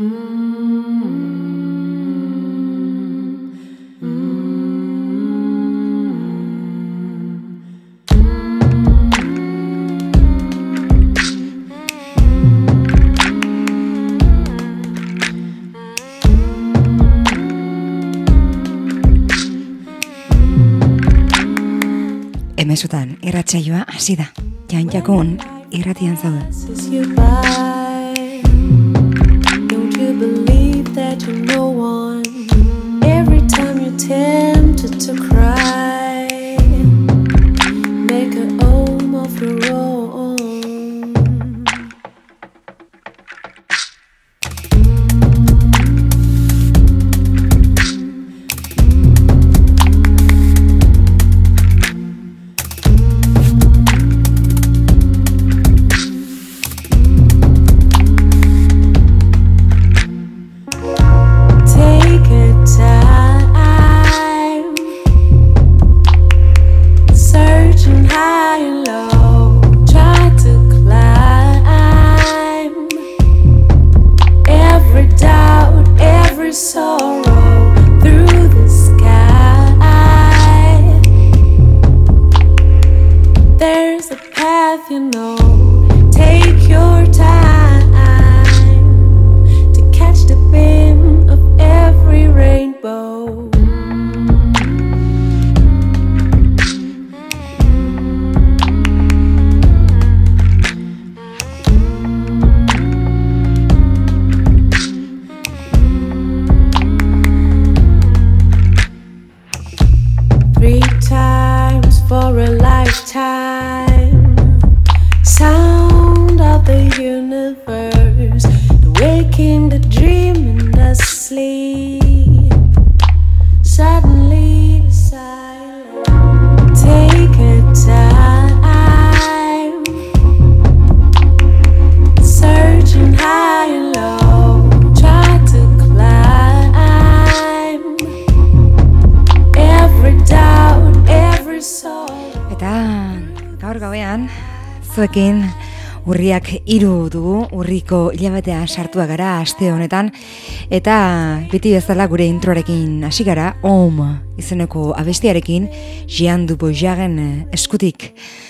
Emesutan irratsaioa hasi da. Jan Jakun irratian zaude. Don't you believe that you're no one? Every time you're tempted to cry, make a home of your own. Zuekin urriak 3 dugu, urriko hilabetea sartua gara aste honetan, eta beti bezala gure introarekin hasi gara, izeneko abestiarekin, Jean du Bourgeoisen eskutik.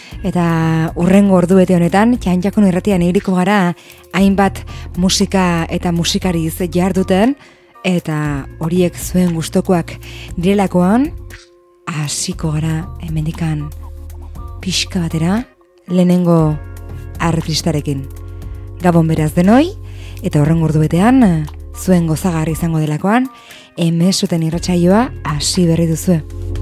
Eta urrengo ordubete honetan, Jan Jakun irratian iriko gara, hainbat musika eta musikariz jarduten, eta horiek zuen gustokoak direlakoan, hasiko gara hemendikan pixka batera, lehenengo artistarekin. Gabon beraz denoi, eta horren ordubetean, zuen gozagarri izango delakoan, Emesuten irratsaioa hasi berri duzue.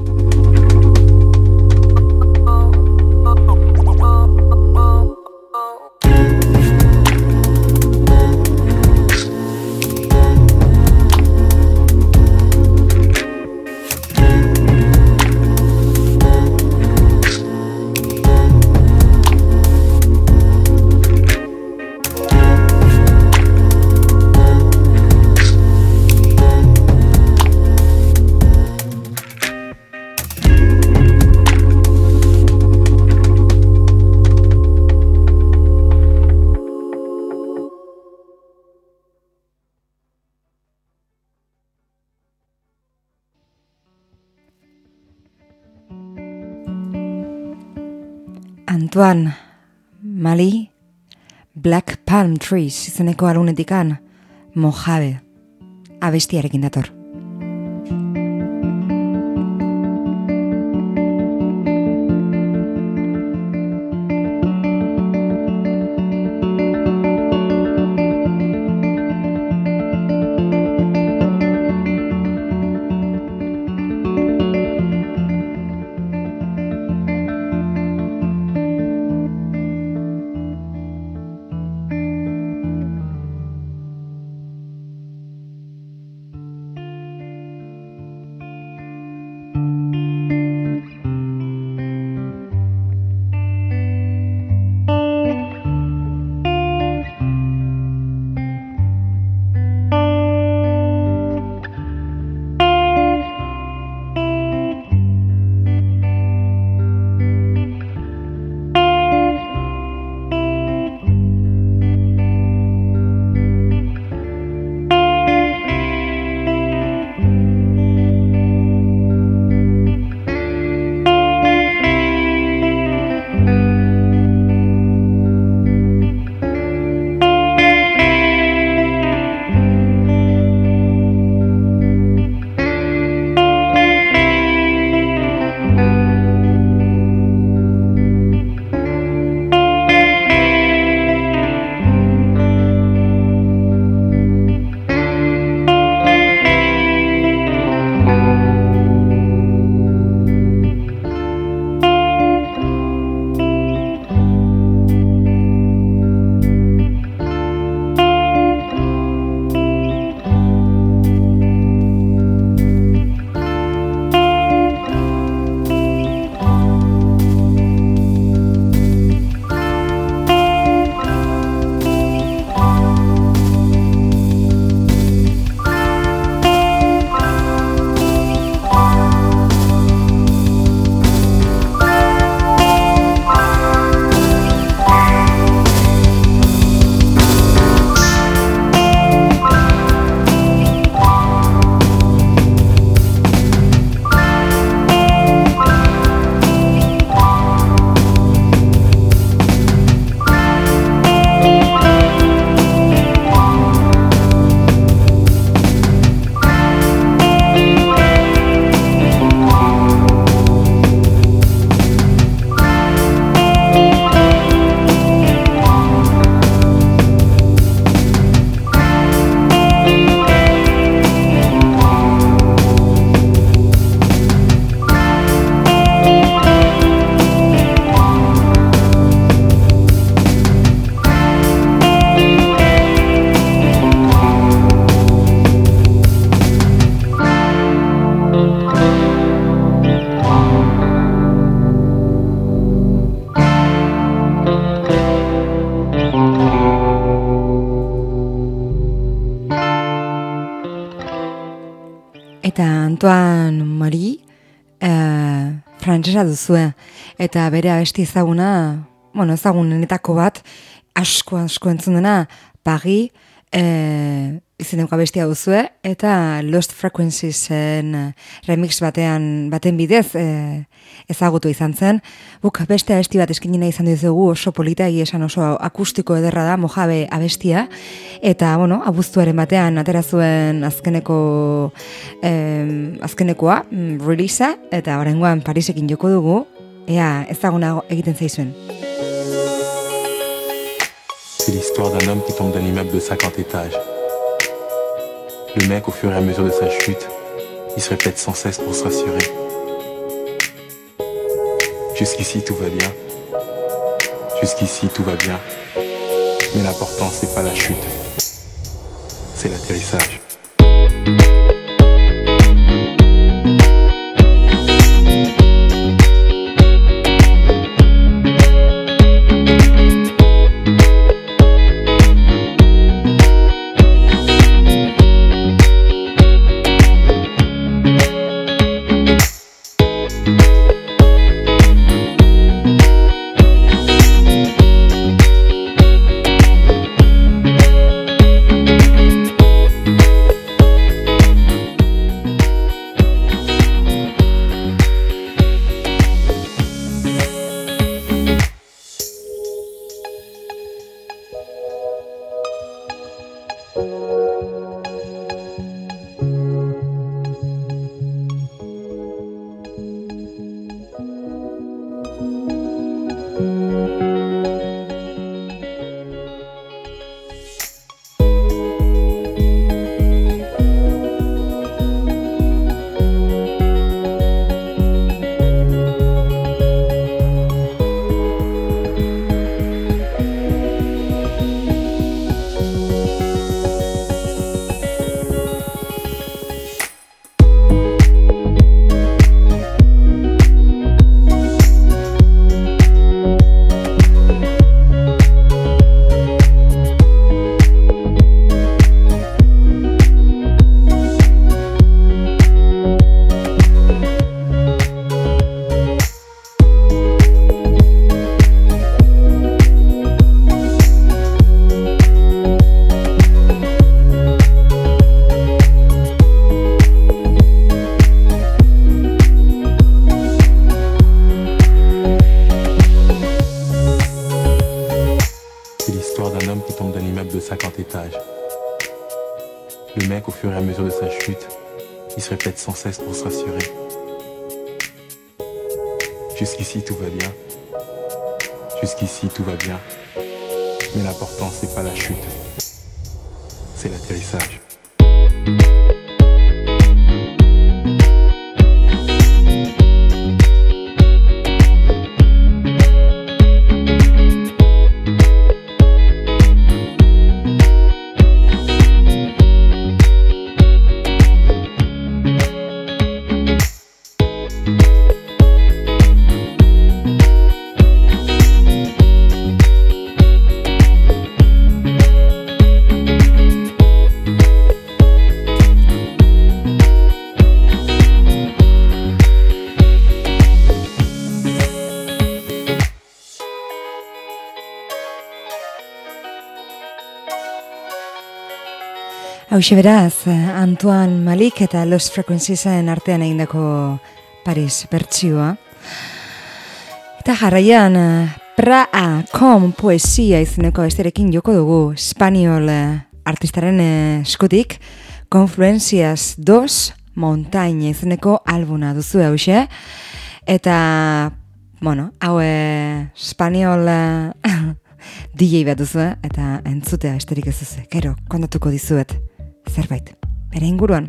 Antoine Mali, Black Palm Trees izeneko alunetikan, Mojave abestiarekin dator. Eta Antoine Marie frantsesa duzue, eta bere abesti ezaguna, ezagunenetako bat, asko entzun dena, Paris, izeneko abestia duzue, eta Lost Frequenciesen remix baten bidez ezagutu izan zen. Buk beste abesti bat eskini nahi izan dizugu, oso polita, esan oso akustiko ederra da, Mojave abestia, eta, abuztuaren batean atera zuen azkenekoa, releasea, eta oraingoan Parisekin joko dugu, ea ezaguna egiten zaizuen. C'est l'histoire d'un homme qui tombe d'un immeuble de 50 étages. Le mec, au fur et à mesure de sa chute, il se répète sans cesse pour se rassurer. Jusqu'ici tout va bien. Jusqu'ici tout va bien. Mais l'important c'est pas la chute, c'est l'atterrissage. Le mec, au fur et à mesure de sa chute, il se répète sans cesse pour se rassurer. Jusqu'ici tout va bien. Jusqu'ici tout va bien. Mais l'important c'est pas la chute, c'est l'atterrissage. Hauxe beraz, Antoine Malik eta Lost Frequenciesen artean egindako Paris bertsioa. Eta jarraian, Praa Kom poesia izeneko besterekin joko dugu, Espanyol artistaren eskutik, Confluencias 2 Montaña izeneko albuna duzu hauxe. Eta, hau Espanyol DJ bat duzu, eta entzutea besterik ez duzu. Gero, kontatuko dizuet. Zerbait, bere inguruan.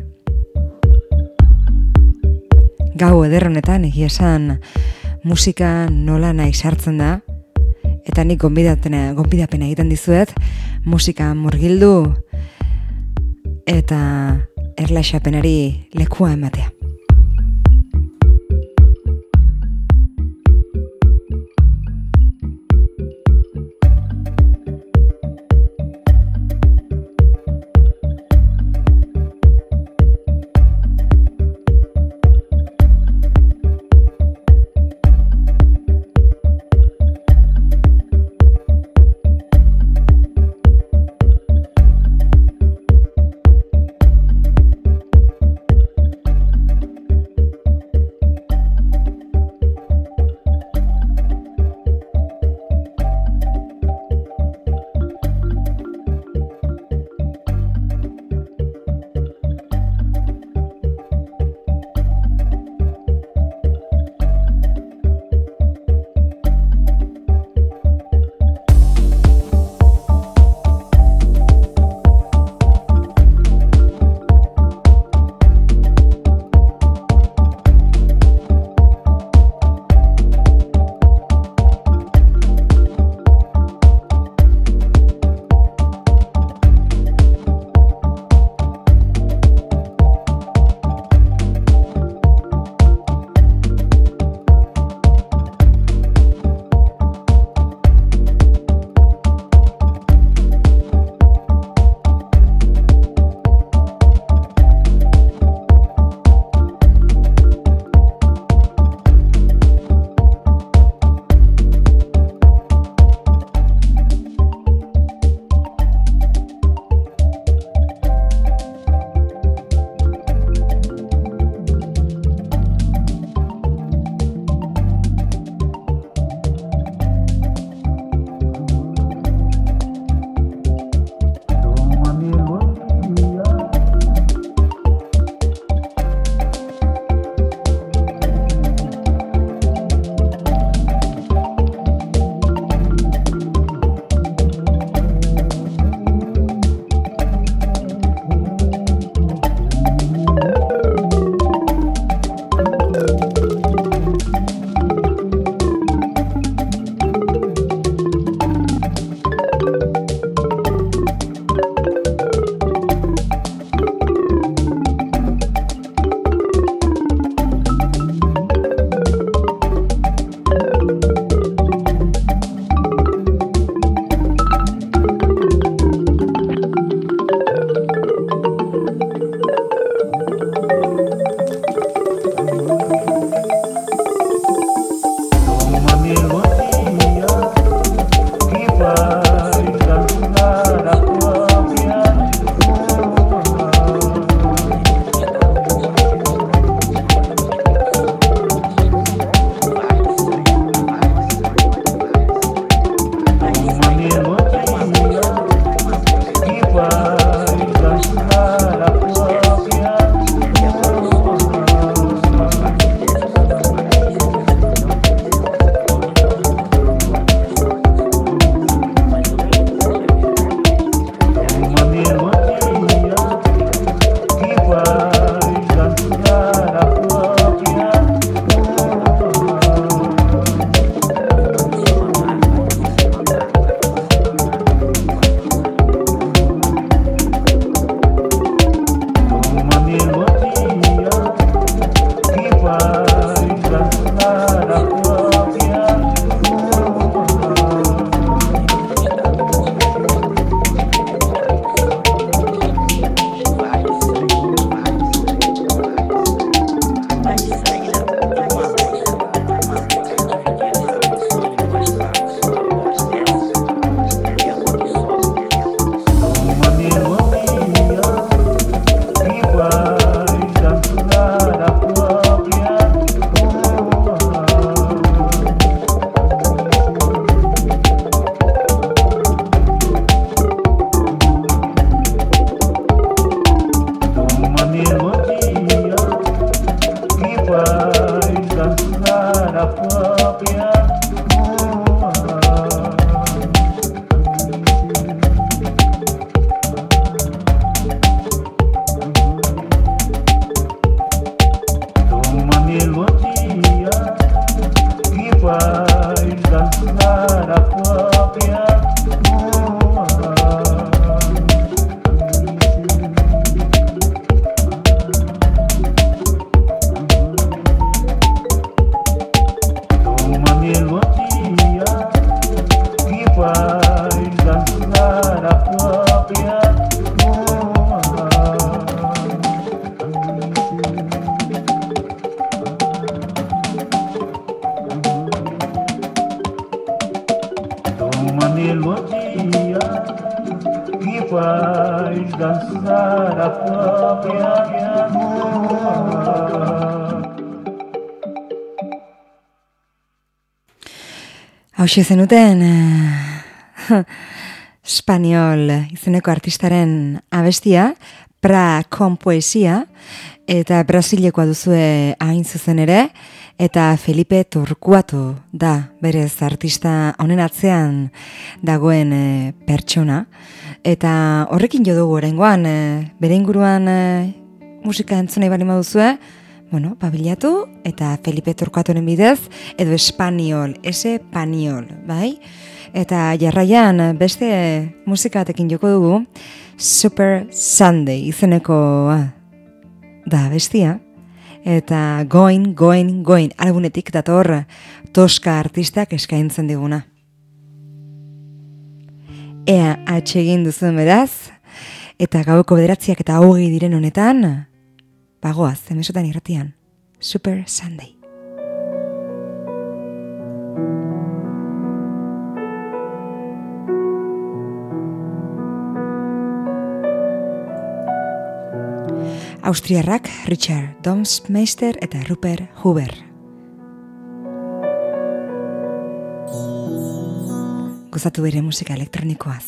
Gau ederronetan egia esan musika nola nahi sartzen da, eta nik gonbidapena egiten dizuet, musika murgildu eta erlaxapenari lekua ematea. descansar a propia amor. Hauxe zenuten Espaniol izeneko artistaren abestia, Pra Kompoesia, eta Brasilekoa duzue hain zuzen ere, eta Felipe Torcuato da berez artista honen atzean dagoen pertsona, eta horrekin jo dugu oraingoan bere inguruan musika entzunei bali baduzue, bueno, bilatu eta Felipe Torcuatoren bidez, edo Espaniol, Espaniol, bai? Eta jarraian beste musikatekin joko dugu, Super Sunday izeneko da bestia, eta Going, Going, Going albunetik dator Toska artistak eskaintzen diguna. Ea atsegin duzuen beraz, eta gaueko 9:20 diren honetan, bagoaz, emesotan irratian, Super Sunday. Austriarrak Richard Domsmeister eta Rupert Huber. Gozatu bere musika elektronikoaz.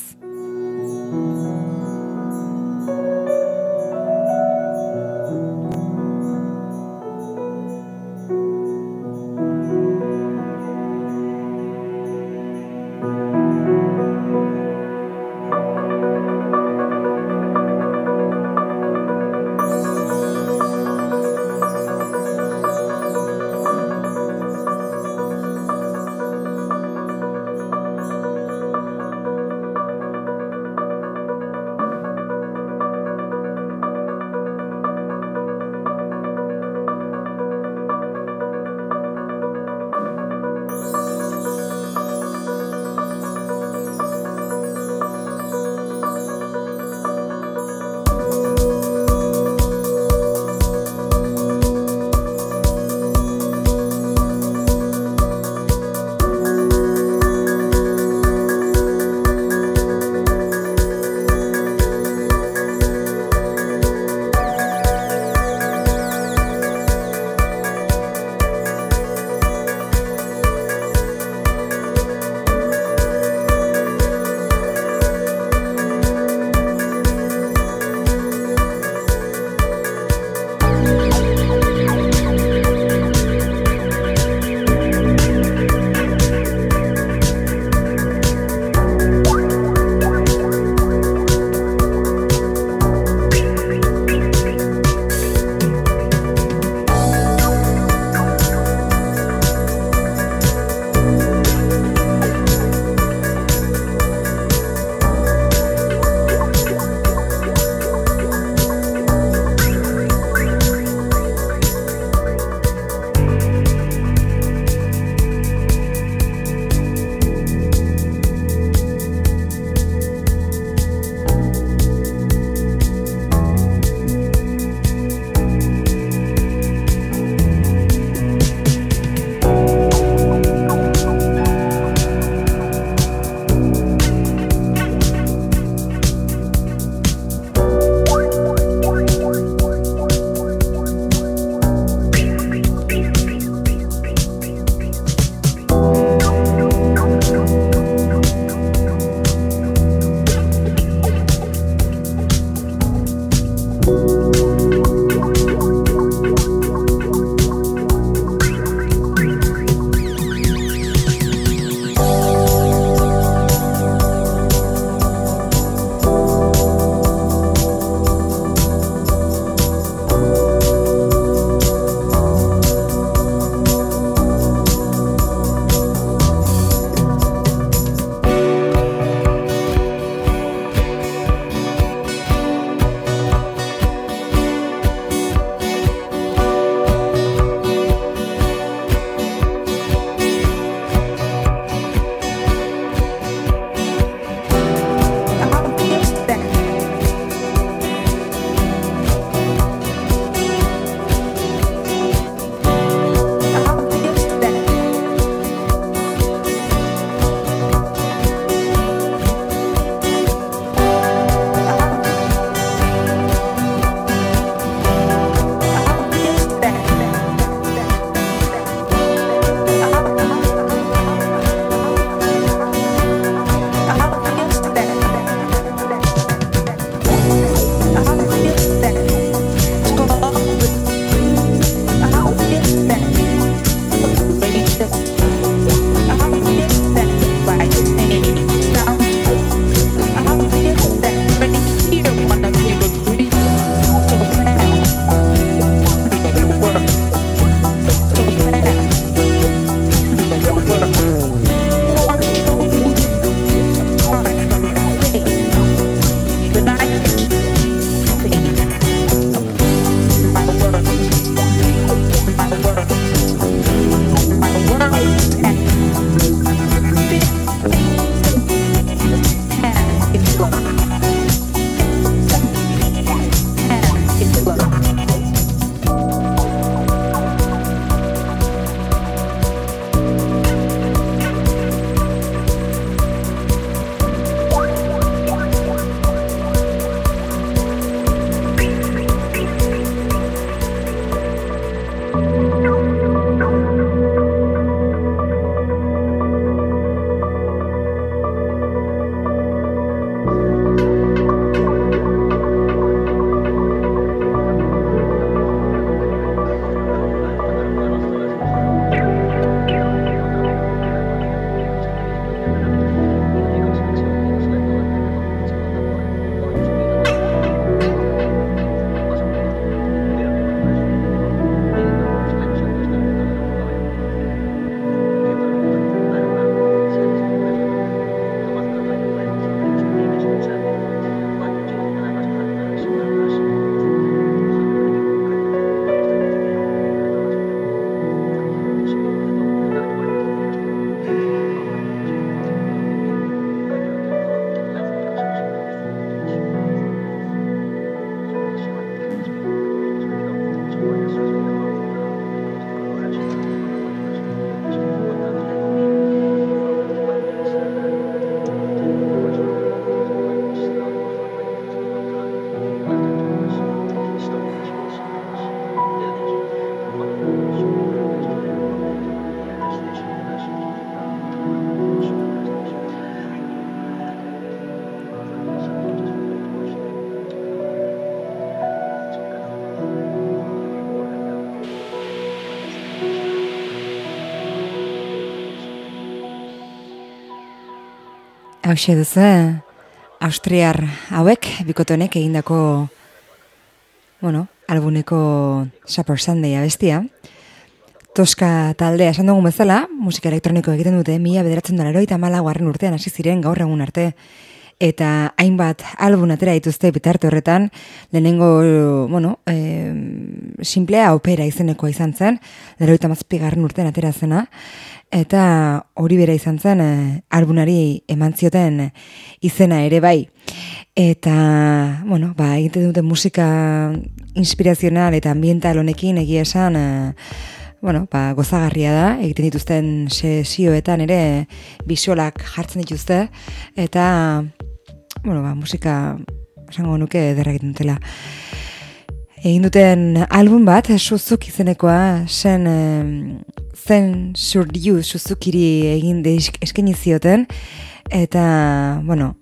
Hauxe duzu, austriar hauek, bikotonek egindako, albuneko Supper Sunday abestia. Toska taldea esan dugun bezala, musika elektroniko egiten dute 1994 urtean hasi ziren gaur egun arte. Eta hainbat album atera dituzte bitarte horretan, lehenengo, simplea opera izenekoa izan zen, 97 urtean atera zena, eta hori bera izan zen albunari eman zioten izena ere bai. Eta, egiten dute musika inspirazional eta ambiental honekin egia esan, gozagarria da, egiten dituzten sesioetan ere bisualak jartzen dituzte, eta, musika esango nuke ederra egiten dutela. Egin duten album bat, Suzuki izenekoa, zen Surdiu Suzukiri egin eskaini zioten, eta,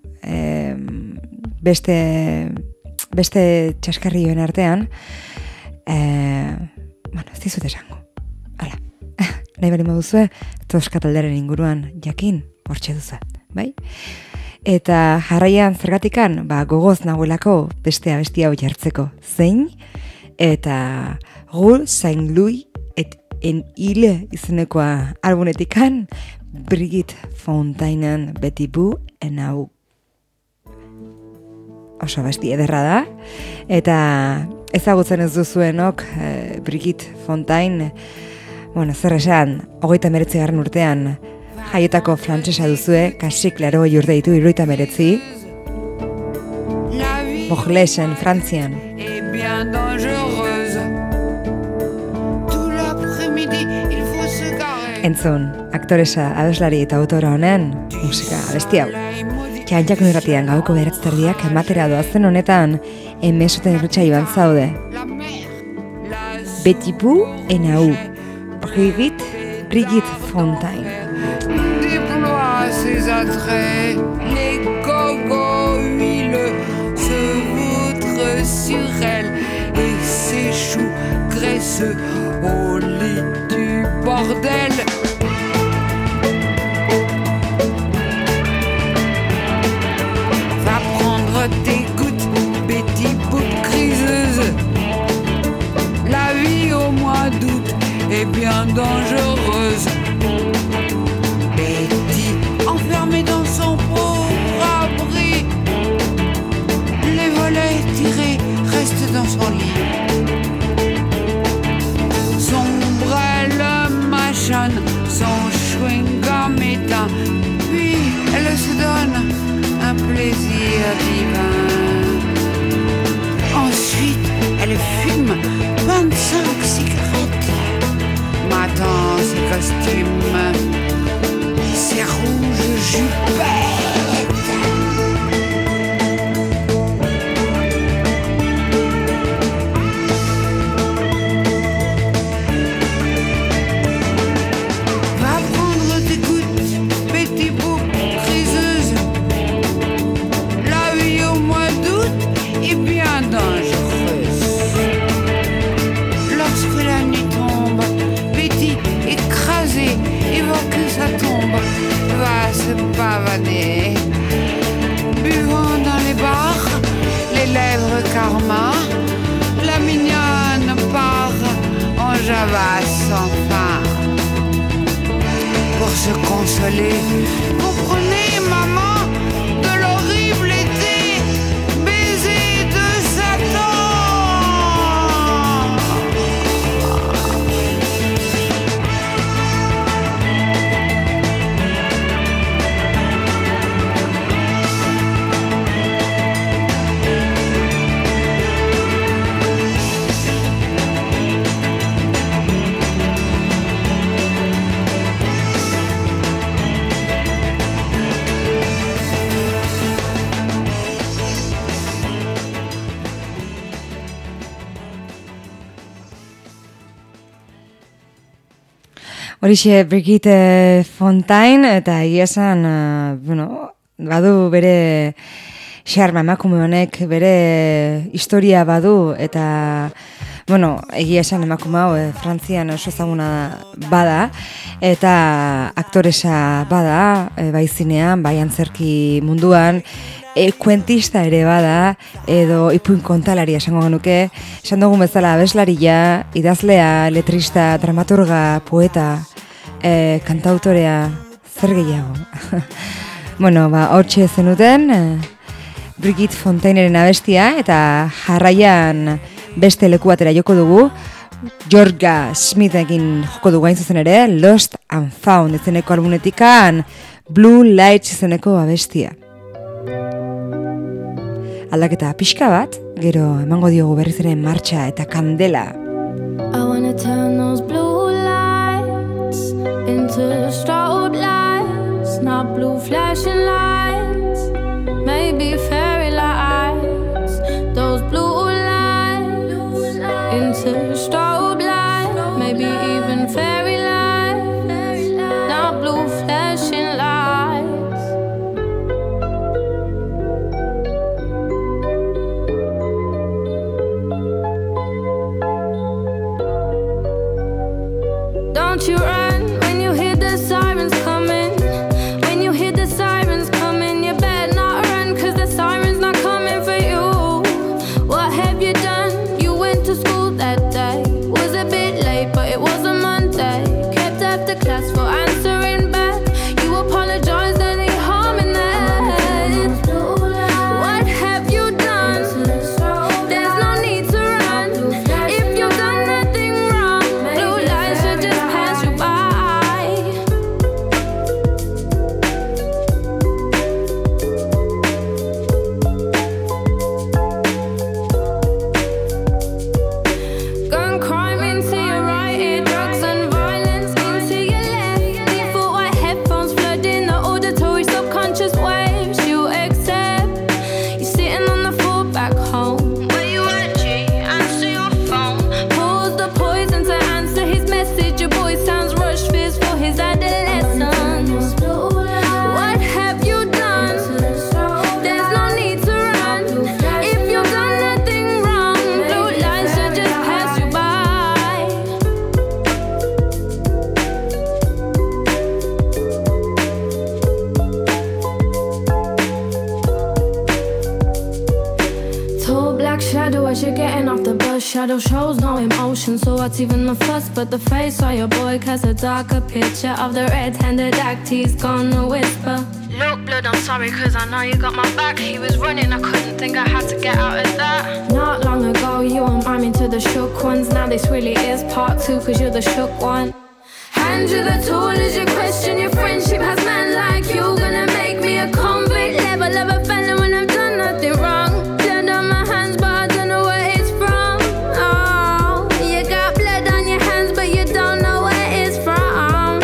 beste txaskarrioen artean, ez dizut esango. Hala, nahi bari moduzue, Toska taldearen inguruan jakin, hortxe duzu, bai? Eta jarraian zergatikan, gogoz nagoelako beste abestia hau jartzeko. Zein? Eta Rue Saint-Louis et en Ile izenekoa albunetikan, Brigitte Fontainen Betty Boo en hau. Oso abesti ederra da. Eta ezagutzen ez duzuenok, Brigitte Fontaine, zer esan, 39. urtean jaiotako frantsesa duzue, kasik 80 urte ditu 79. Morlesen, Frantzian. Entzun, aktoresa, abeslari eta autora honen musika abesti hau. Txantxak nirratian gauko beratzterdiak ematera doazen honetan emesuten irritxa iban zaude. Betty Boo en hau. Brigitte Fontaine. Déploie ses attraits, les gogos huileux se vautrent sur elle et ses choux graisseux au lit du bordel. Va prendre tes gouttes, Betty Boop criseuse. La vie au mois d'août est bien dangereuse. Betty, enfermée dans son pauvre abri, les volets tirés restent dans son lit. Son brel mâchonne, son chewing-gum éteint, puis elle se donne un plaisir divin. Ensuite, elle fume 25 cigarettes, matant ses costumes, ses rouges jupettes. Va prendre tes gouttes, Betty Boop criseuse. La vie au mois d'août est bien dangereuse. Lorsque la nuit tombe, Betty, écrasée, évoque sa tombe, va se pavaner. Buvant dans les bars, les lèvres karma, la mignonne part en java sans fin. Pour se consoler, comprenez maman de l'horrible été, baiser de Satan. Horixe Brigitte Fontaine, eta egia esan, badu bere xarma emakume honek, bere historia badu, eta Bueno, egia esan emakume hau, Frantzian oso ezaguna bada, eta aktoresa bada, bai zinean, bai antzerki munduan, kuentista ere bada, edo ipuin kontalaria esango genuke, esan dugun bezala abeslaria, idazlea, letrista, dramaturga, poeta, kantautorea, zer gehiago. Bueno, hortxe zenuten, Brigitte Fontaineren abestia, eta jarraian beste leku batera joko dugu, Georgia Smithekin joko dugu hain zuzen ere, Lost and Found izeneko albumetikan, Blue Lights izeneko abestia. Aldaketa pixka bat, gero emango diogu berriz ere martxa eta kandela. I wanna turn those blue lights into strobe lights, not blue flashing lights, maybe fairy lights. Those blue lights into strobe lights, maybe even fairy lights, not blue flashing lights. Don't you run when you hear the sirens coming. When you hear the sirens coming, you better not run, 'cause the siren's not coming for you. What have you done? You went to school that day. Was a bit late, but it was a Monday. Kept after class for answering back. You apologized, any harm in that? What have you done? There's no need to run. If you've done nothing wrong, blue lights should just pass you by. Gun crime into your right ear, drugs and violence into your left. Default white headphones flooding the auditory subconscious waves you accept. You're sitting on the floor back home. Where you at, G? Answer your phone. Pause the poison to answer his message. Your boy sounds rushed, fears for his adolescence. What have you done? There's no need to run. If you've done nothing wrong, blue lights should just pass you by. Tall black shadow as you're getting off the bus. Shadow shows no emotion, so what's even the fuss? But the face of your boy casts a darker picture of the red-handed act he's gonna whisper. Look, blood, I'm sorry, 'cause I know you got my back. He was running, I couldn't think I had to get out of that. Not long ago, you were miming to the shook ones. Now this really is part 2, 'cause you're the shook one. Hand you the tool as you question your friendship. Has man like you gonna make me a convict? Level of a felon when I've done nothing wrong. Blood on my hands, but I don't know where it's from. Oh, you got blood on your hands, but you don't know where it's from.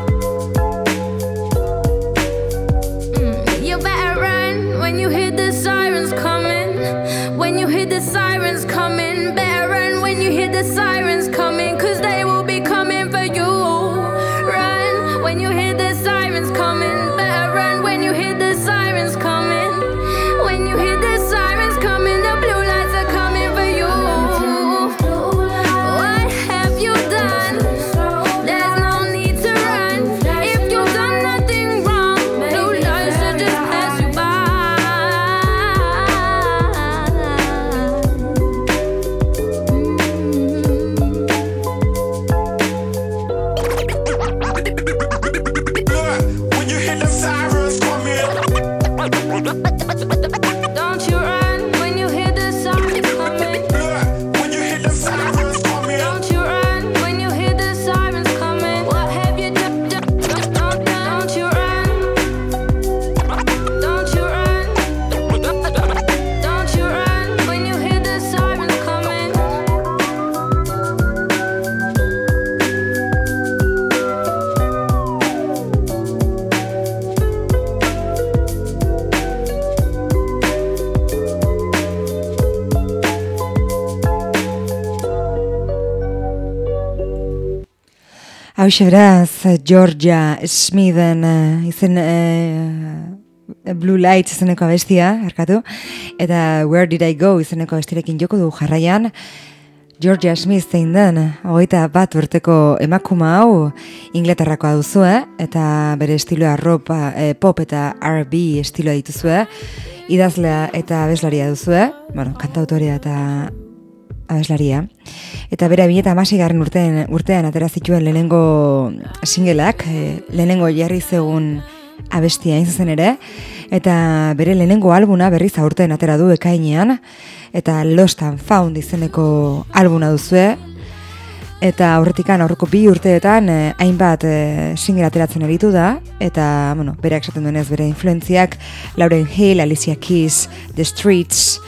You better run when you hear the sirens coming. When you hear the sirens coming, better run when you hear the sirens coming, 'cause they will be coming for you. Run when you hear the sirens coming. Better run when you hear the sirens coming. When you hear the sirens coming, the blue lights are coming for you. What have you done? There's no need to run. If you've done nothing wrong, blue lights should just pass you by. When you hear the sirens coming, Don't you run when you hear the sirens coming. when you hear the sirens coming, Don't you run when you hear the sirens coming. What have you done? Don't you run. Don't you run. Don't you run when you hear the sirens coming. Hau beraz, Georgia Smithen izen Blue Lights izeneko abestia, arkatu, eta Where Did I Go izeneko abestirekin joko du jarraian, Georgia Smith zein den, 21 urteko emakuma hau Inglaterrakoa duzue, eta bere estiloa pop eta R&B estiloa dituzue, idazlea eta abeslaria duzue, kantautorea eta abeslaria, eta bere 2016 urtean atera zituen lehenengo singleak, lehenengo jarri zegun abestia hain zuzen ere, eta bere lehenengo albuna berriz aurten atera du ekainean, eta Lost and Found izeneko albuna duzue, eta aurretikan aurreko 2 urteetan hainbat single ateratzen aritu da, eta berak esaten duenez bere influentziak Lauryn Hill, Alicia Keys, The Streets,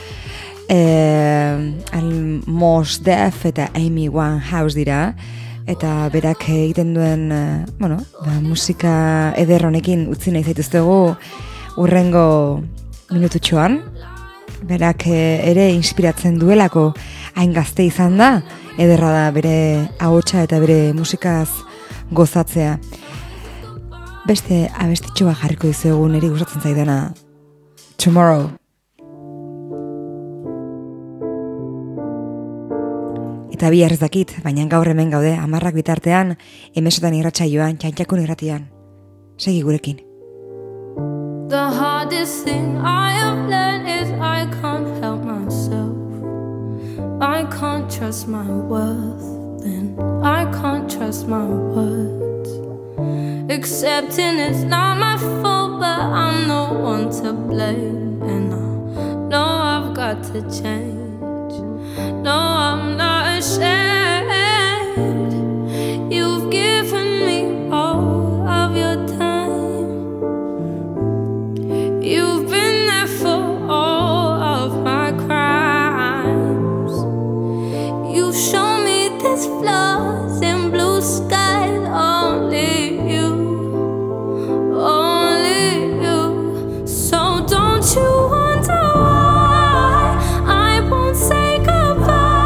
Mos Def eta Amy Winehouse dira, eta berak egiten duen musika eder honekin utzi nahi zaituztegu urrengo minututxoan. Berak ere inspiratzen duelako hain gazte izan da, ederra da bere ahotsa eta bere musikaz gozatzea. Beste abestitxo bat jarriko dizuegu niri gustatzen zaidana, Tomorrow. Eta bihar ez dakit, baina gaur hemen gaude, 10 bitartean, emesotan irratsaioan, Txantxakun irratian. Segi gurekin. The hardest thing I have learned is I can't help myself. I can't trust my worth, then I can't trust my words. Accepting it's not my fault, but I'm no one to blame. And I know I've got to change. No, I'm not ashamed. You've given me all of your time. You've been there for all of my crimes. You show me there's flaws in blue skies. Only you. So don't you wonder why I won't say goodbye.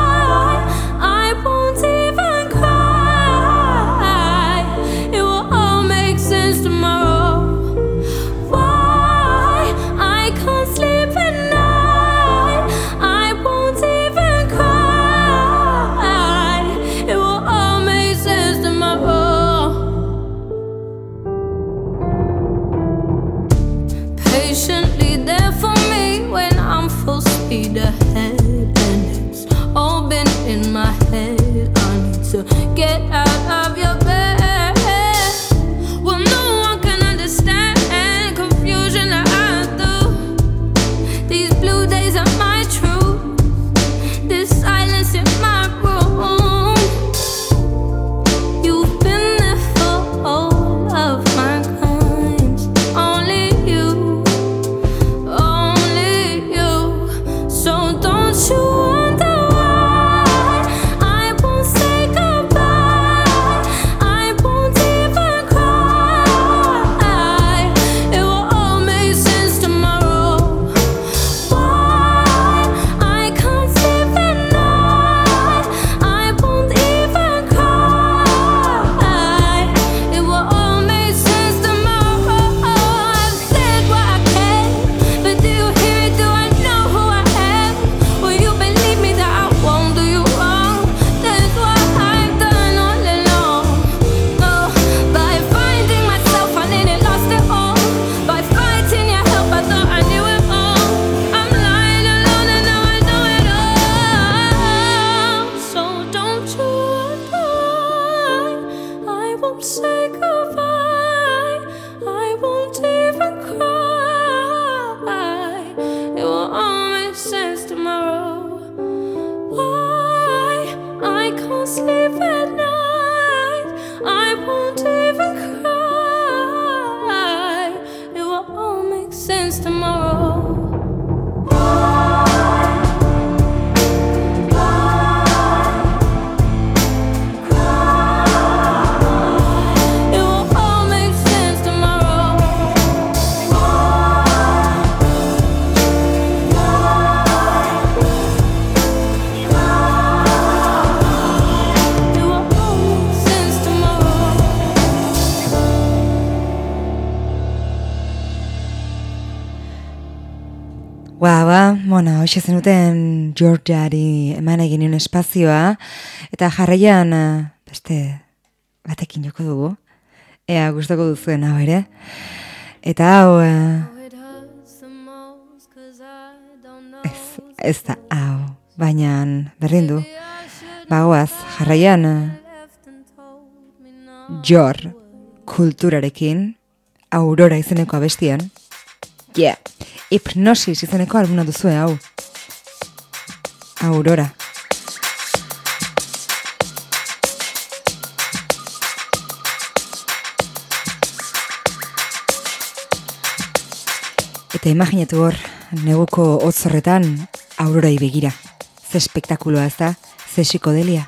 Bueno, hoxe zenuten Georgiari eman egin nion espazioa, eta jarraian beste batekin joko dugu. Ea, gustoko duzuen hau ere. Eta hau, ez da hau, baina berdin du. Bagoaz, jarraian Jor kulturarekin, Aurora izeneko abestian. Yeah, Hipnosis izeneko albuna duzue hau. Aurora. Eta imaginatu hor, neguko hotzorretan aurorai begira. Ze espektakuloa ez da, ze psikodelia.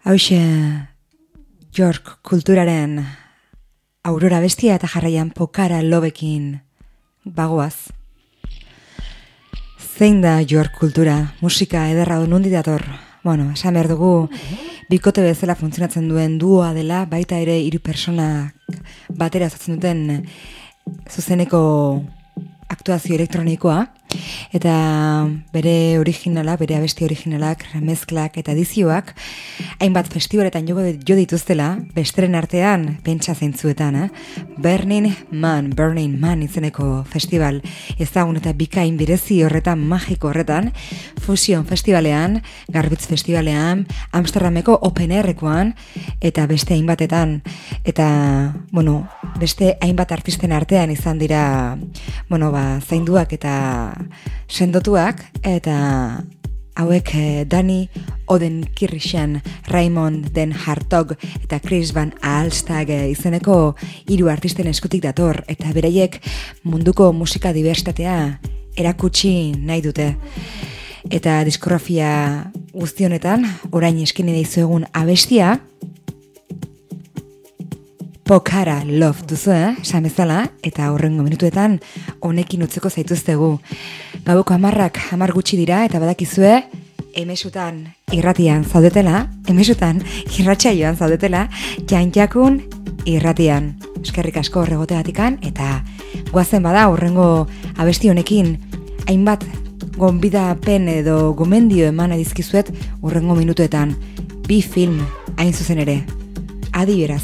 Hauxe York kulturaren Aurora bestia eta jarraian Pokara lobekin bagoaz. Zein da York kultura? Musika ederra nundi dator? Bueno, esan behar dugu bikote bezala funtzionatzen duen duoa dela, baita ere 3 pertsonak batera osatzen duten zuzeneko aktuazio elektronikoa, eta bere originala, bere abesti originalak, remezklak eta edizioak hainbat festivaletan jo dituztela, besteren artean pentsa zeintzuetan, Burning Man izeneko festival ezagun eta bikain birezi horretan, magiko horretan, Fusion festivalean, Garbitz festivalean, Amsterdameko Open Airrekoan, eta beste hainbatetan, eta, bueno, beste hainbat artisten artean izan dira, bueno, zainduak eta sendotuak, eta hauek Dani Odenkirchen, Raymond Den Hartog eta Chris Van Aalstag izeneko 3 artisten eskutik dator, eta beraiek munduko musika diversitatea erakutsi nahi dute. Eta diskografia guzti honetan, orain eskeni dizuegun abestia, Pokara Love duzu, esan bezala, eta horrengo minutuetan honekin utzeko zaituztegu. Gaueko 10 gutxi dira, eta badakizue, emesutan irratian zaudetela, emesutan irratsaioan zaudetela, janjakun irratian. Eskerrik asko horregoteatikan, eta goazen bada horrengo abesti honekin, hainbat gonbidapen edo gomendio eman adizkizuet horrengo minutuetan, bi film hain zuzen ere. Adi beraz.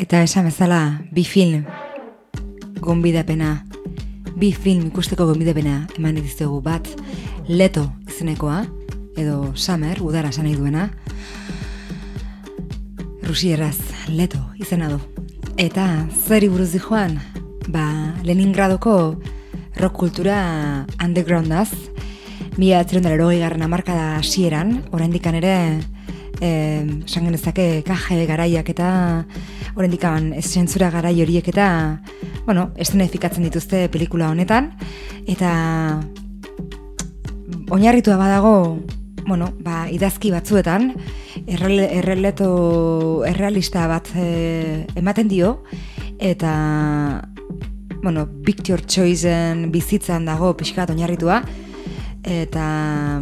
Eta esan bezala, bi film ikusteko gonbidapena eman dizuegu. Bat, Leto izenekoa, edo Summer, udara esan nahi duena. Rusieraz, Leto izena du. Eta zeri buruz di joan? Leningradoko rock kultura undergroundaz, 1980 hamarkada hasieran, oraindikan ere esan genezake KGB garaiak eta oraindikan zentsura garai horiek eta eszenifikatzen dituzte pelikula honetan, eta oinarritua badago idazki batzuetan errealista bat ematen dio, eta Victor Choicen bizitzan dago pixkat oinarritua, eta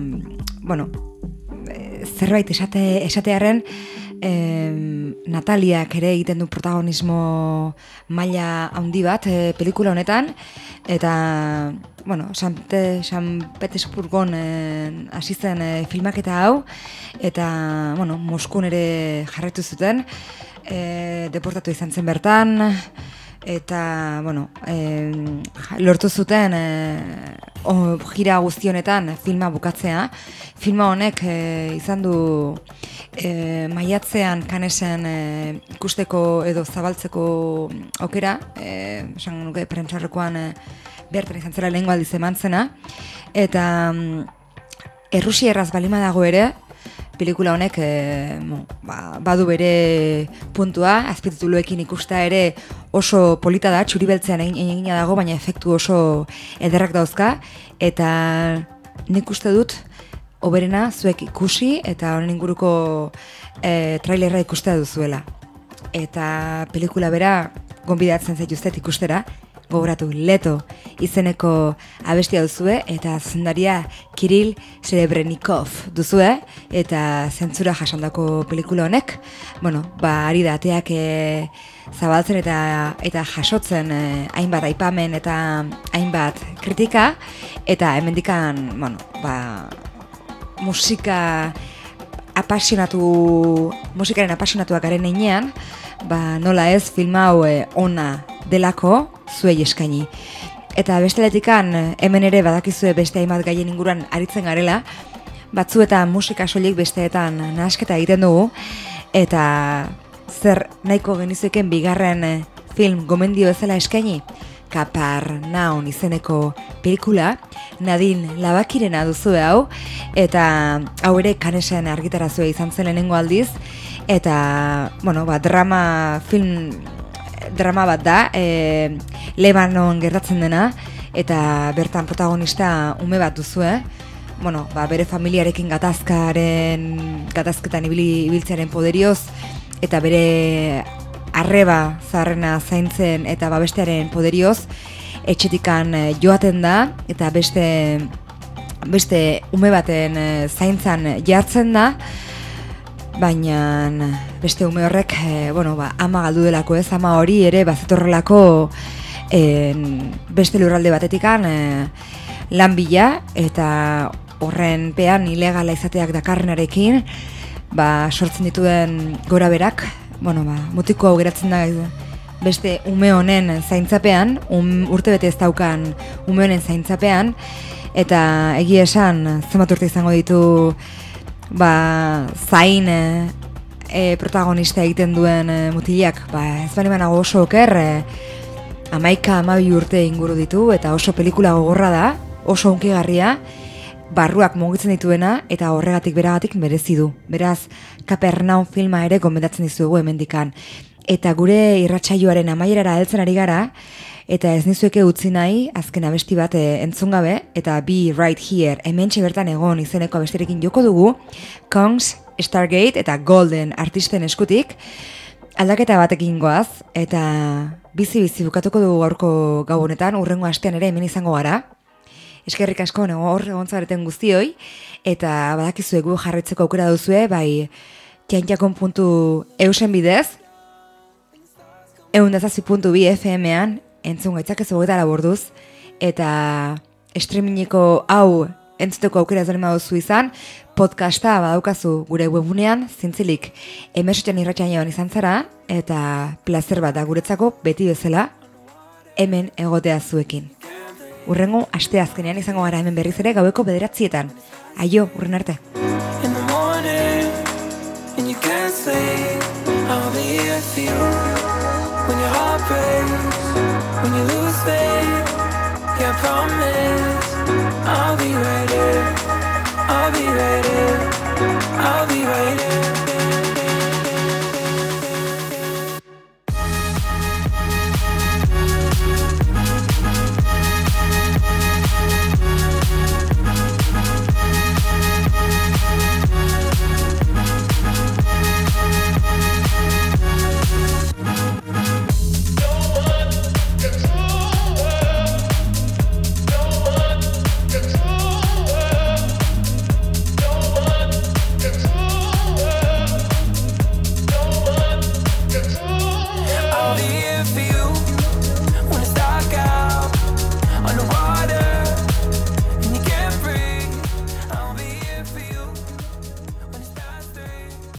zerbait esatearren Nataliak ere egiten du protagonismo maila handi bat pelikula honetan, eta San Petersburgon hasi zen filmaketa hau, eta Moskun ere jarraitu zuten, deportatu izan zen bertan, eta lortu zuten gira guzti honetan filma bukatzea. Filma honek izan du maiatzean Canesen ikusteko edo zabaltzeko aukera, esan nuke prentsarrekoan bertan izan zela lehengo aldiz eman zena, eta errusieraz balima dago ere, pelikula honek badu bere puntua, azpitituluekin ikusta ere oso polita da, txuribeltzean egina dago, baina efektu oso ederrak dauzka, eta nik uste dut oberena zuek ikusi eta honen inguruko trailerra ikustea duzuela. Eta pelikula bera gonbidatzen zaituztet ikustera, gogoratu Leto izeneko abestia duzue, eta zuzendaria Kirill Serebrennikov duzue, eta zentzura jasandako pelikula honek, ari da ateak zabaltzen eta jasotzen hainbat aipamen eta hainbat kritika, eta hemendikan, musikaren apasionatuak garen einean, nola ez film hau ona delako zuei eskaini. Eta besteletikan hemen ere badakizue beste hainbat gaien inguruan aritzen garela, batzuetan musika soilik, besteetan nahasketa egiten dugu, eta zer nahiko genizueken bigarren film gomendio bezala eskaini? Kapernaum izeneko pelikula, Nadine Labakirena duzue hau, eta hau ere Canesen argitarazue izan zen lehenengo aldiz, eta drama bat da, Lebanon gertatzen dena, eta bertan protagonista ume bat duzue, bere familiarekin gatazketan ibiltzearen poderioz, eta bere arreba zaharrena zaintzen eta babestearen poderioz, etxetikan joaten da, eta beste ume baten zaintzan jartzen da, baina beste ume horrek, ama galdu delako ez, ama hori ere bazetorrelako beste lurralde batetikan lan bila, eta horren pean ilegala izateak dakarrenarekin, sortzen dituen gora berak, mutiko hau geratzen da beste ume honen zaintzapean, urtebete ez daukan ume honen zaintzapean, eta egia esan zenbat urte izango ditu zain protagonista egiten duen mutilak, ez bali manago oso oker, 11-12 urte inguru ditu, eta oso pelikula gogorra da, oso hunkigarria, barruak mugitzen dituena, eta horregatik beragatik merezi du. Beraz, Kapernaum filma ere gomendatzen dizuegu hemendikan. Eta gure irratsaioaren amaierara heltzen ari gara, eta ez nizueke utzi nahi, azken abesti bat entzun gabe, eta Be Right Here, hementxe bertan egon izeneko abestirekin joko dugu, Kongs, Stargate eta Golden artisten eskutik, aldaketa batekin goaz, eta bizi-bizi bukatuko dugu gaurko gau honetan, urrengo astean ere hemen izango gara. Eskerrik asko hor egontzareten guztioi, eta badakizuek gu jarraitzeko aukera duzue, bai tiantjakon.eusen bidez, 107.2 FM-ean, entzun gaitzakezu 24 orduz, eta streamingeko hau entzuteko aukera ez baduzu izan, podcasta badaukazu gure webunean, zintzilik emesotean irratsaioan izan zara, eta plazer bat da guretzako beti bezala hemen egotea zuekin. Urrengo aste azkenean izango gara hemen berriz ere gaueko 9:00. Aio, urren arte. In the morning, and you can't sleep, I'll be here for you. When your heart breaks, when you lose faith, yeah, I promise, I'll be ready, I'll be ready.